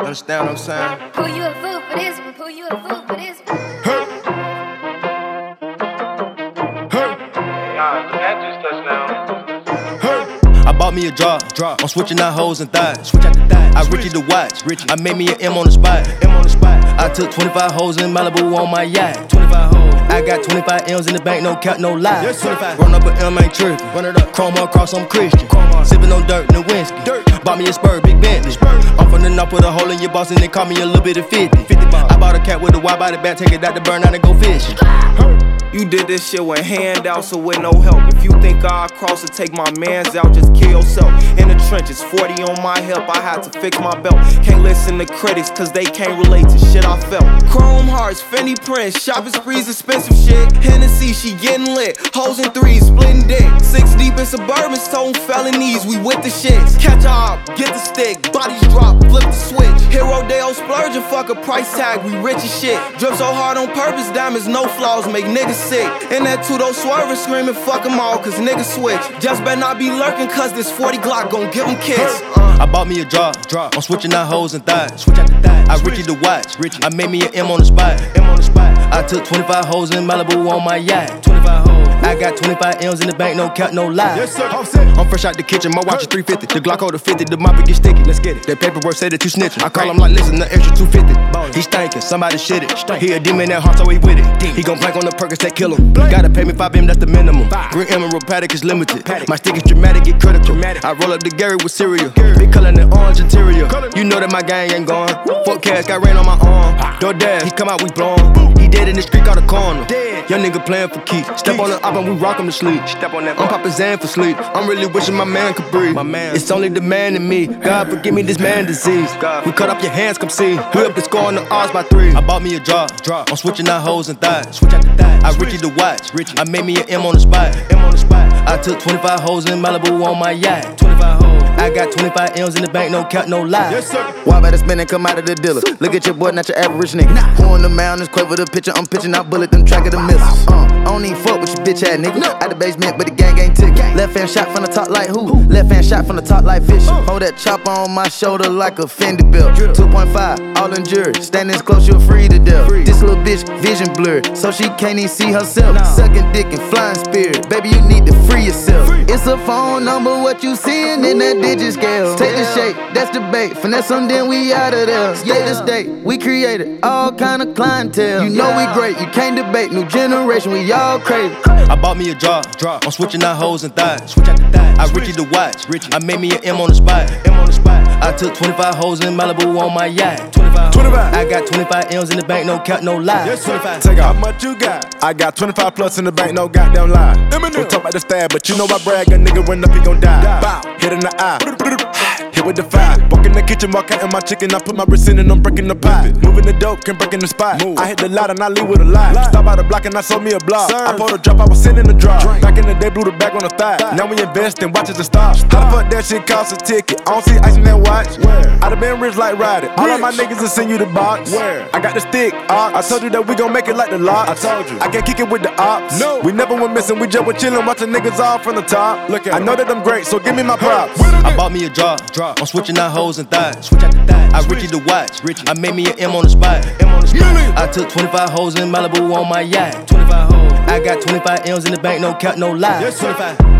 Understand what I'm saying? Pull you a fool for this one, pull you a fool for this one. Hey. Hey. Hey. I bought me a drop. I'm switching out hoes and thighs. I Richie the watch. I made me an M on the spot. I took 25 hoes in Malibu on my yacht. 25 hoes. I got 25 M's in the bank, no cap, no lie. Yes, 25. Run up an M, ain't trippin'. Run it up. Chrome across, I'm Christian. Sippin' on dirt, no whiskey. Bought me a Spur, big Bentley. I'm from the north, put a hole in your boss, and they call me a little bit of 50. I bought a cat with a wide body back, take it out to burn out and go fishing. You did this shit with handouts or with no help. If you think I'll cross and take my mans out, just kill yourself. In the trenches, 40 on my hip, I had to fix my belt. Can't listen to critics, cause they can't relate to shit I felt. Chrome hearts, Fendi prints, shopping sprees, expensive shit. Hennessy, she getting lit. Hoes in threes, splitting dick. 6 deep in suburban, stone felonies, we with the shits. Catch up, get the stick, bodies drop, flip the switch. Hit Rodeo splurge and fuck a price tag, we rich as shit. Drip so hard on purpose, diamonds, no flaws, make niggas sick. In that 2-door swerving, screaming fuck them all, cause niggas switch. Just better not be lurking, cause this 40 Glock gon' give them kicks. I bought me a drop. I'm switching out hoes and thighs. I Richie the watch. I made me an M on the spot. I took 25 hoes in Malibu on my yacht. 25 hoes. I got 25 M's in the bank, no cap, no lie. Yes, sir. I'm fresh out the kitchen, my watch is 350. The Glock hold the 50, the mop it get sticky. Let's get it. That paperwork say that you snitching. I call him like, listen, the extra 250. He stinking, somebody shit it. He a demon that heart, so he with it. He gon' plank on the Perkins that kill him. Gotta pay me 5 M, that's the minimum. Green Emerald Paddock is limited. My stick is dramatic, get critical. I roll up the Gary with cereal. Big color and orange interior. You know that my gang ain't gone. Fuck cash, got rain on my arm. DoorDash, he come out, we blowin'. He dead in the street, got a corner. Young nigga playin' for keeps. Step on the op and we rock him to sleep. I'm poppin' Zan for sleep. I'm really wishing my man could breathe. It's only the man in me. God forgive me this man disease. We cut off your hands, come see. We up the score on the odds by 3. I bought me a drop. I'm switching out hoes and thighs. I Richie the watch. I made me an M on the spot. I took 25 hoes in Malibu on my yacht. 25 hoes. I got 25 M's in the bank, no cap, no lie. Yes, sir. Why better spend and come out of the dealer? Look at your boy, not your average nigga. Who on the mountains, Quavo the pitcher, I'm pitching out bullet, them track of the missiles. I don't even fuck with your bitch ass nigga. Out the basement, but the gang ain't ticket. Left hand shot from the top like who? Left hand shot from the top like Fisher. Hold that chopper on my shoulder like a Fendi belt. 2.5, all in jury. Standing close, you're free to death. This little bitch, vision blurred, so she can't even see herself. Sucking dick and flying spirit. Baby, you need to free yourself. It's a phone number, what you seeing in that digit scale. Take the shape, that's the bait. Finesse them, then we out of there. State to state, we created all kind of clientele. You know we great, you can't debate. New generation, we all crazy. I bought me a drop. I'm switching out hoes and thighs. I Richie the watch. I made me an M on the spot. I took 25 hoes in Malibu on my yacht. 25. I got 25 M's in the bank, no cap, no lie. Yes, 25. Take out how much you got. I got 25 plus in the bank, no goddamn lie. We talk about the stab, but you know I brag. A nigga run up, he gon' die. Bow, hit in the eye. Hit with the fire. Walk in the kitchen, walk out in my chicken. I put my wrist in and I'm breaking the pot. Moving the dope, can break in the spot. I hit the lot and I leave with a lot. Stop by the block and I sold me a block. I pulled a drop, I was sending the drop. Back in the day, blew the back on the thigh. Now we invest in watches and stop. How the fuck that shit cost a ticket? I don't see ice in that watch. I done been rich like Ryder. All of my niggas will send you the box. I got the stick. I told you that we gon' make it like the lock. I told you. I can't kick it with the ops. No. We never went missing. We just were chillin', watching niggas all from the top. Look at I know that I'm great, so give me my props. I bought me a drop. I'm switching out hoes and thighs. I Richie the watch. I made me an M on the spot. I took 25 hoes in Malibu on my yacht. 25 hoes. I got 25 M's in the bank, no cap, no lie. Yes, 25.